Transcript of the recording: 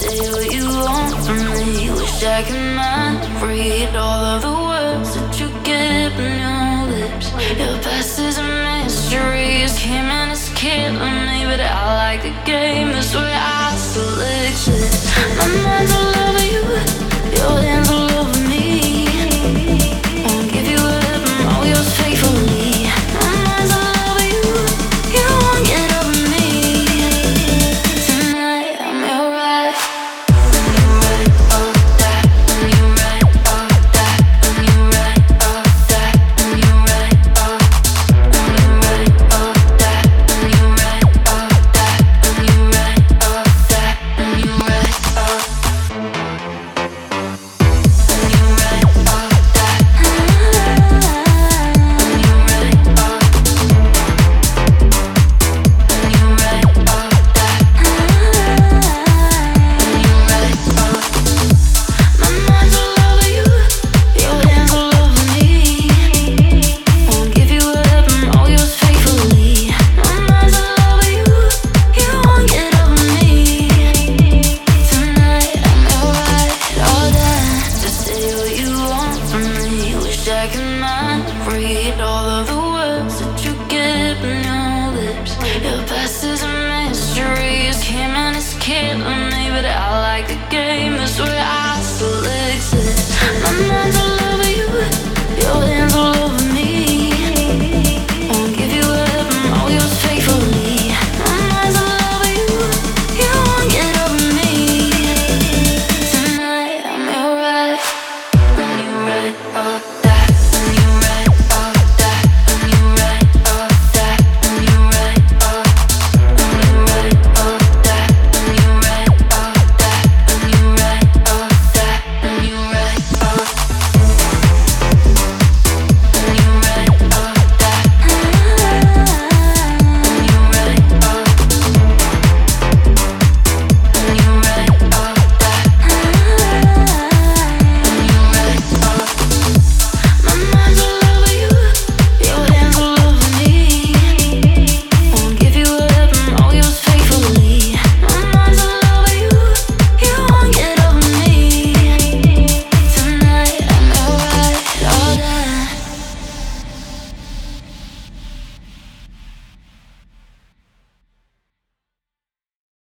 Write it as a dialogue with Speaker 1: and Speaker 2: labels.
Speaker 1: say what you want from me. Wish I could mind read all of the words that you get on your lips. Your past is a mystery. It's him and it's killing me, but I like the game. That's where I still exist. My mind's all over you. Your hands all over me. Won't give you up, I'm all yours faithfully. My mind's all over you. You won't get over me. Tonight I'm your right. When you right, oh that. When you right, oh that. When you right, oh that. When you right, oh. When you right, oh that. When you right, oh that. When you right, oh that. When you right, oh. I can mind read all of the words that you get on your lips. Your past is a mystery. It's him and it's killing me, but I like the game. That's where